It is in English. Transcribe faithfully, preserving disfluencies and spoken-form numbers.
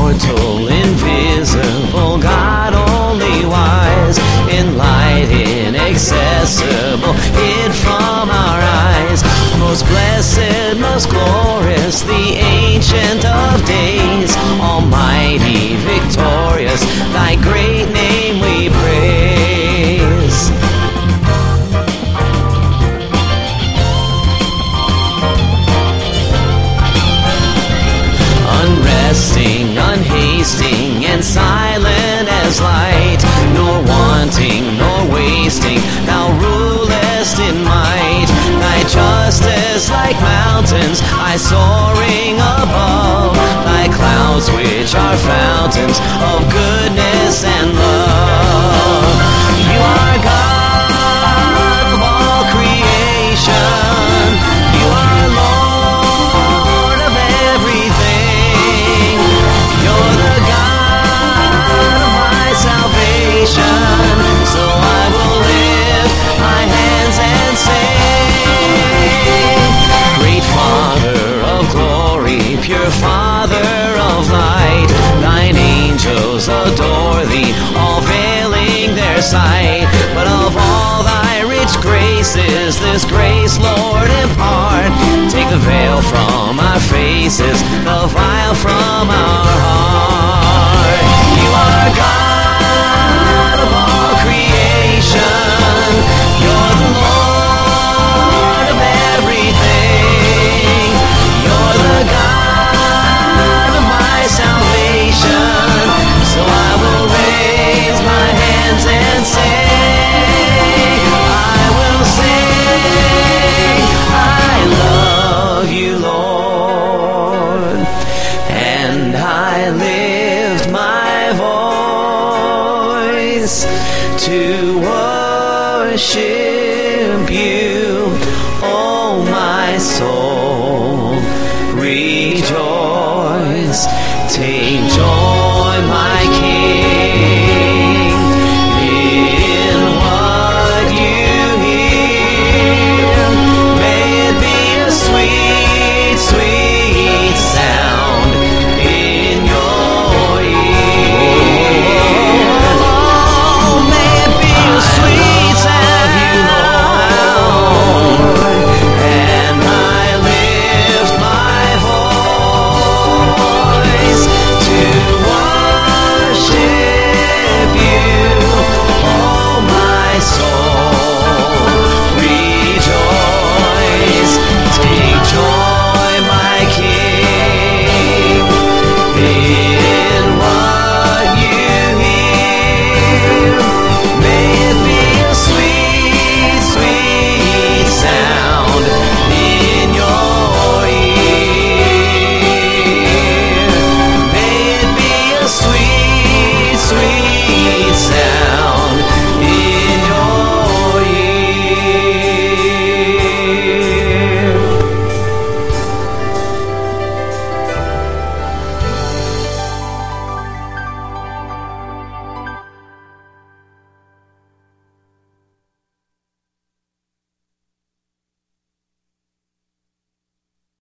immortal, invisible, God only wise, in light inaccessible, hid from our eyes. Most blessed, most glorious, the Ancient of Days, almighty, victorious, thy great name we praise. Unresting, unhasting, and silent as light, nor wanting, nor wasting, thou rulest in might. Thy justice like mountains, I soaring above, thy clouds which are fountains of goodness and love. You are God of all creation, you are Lord of everything. You're the God of my salvation, so I will lift my hands and sing. Great Father of glory, pure Father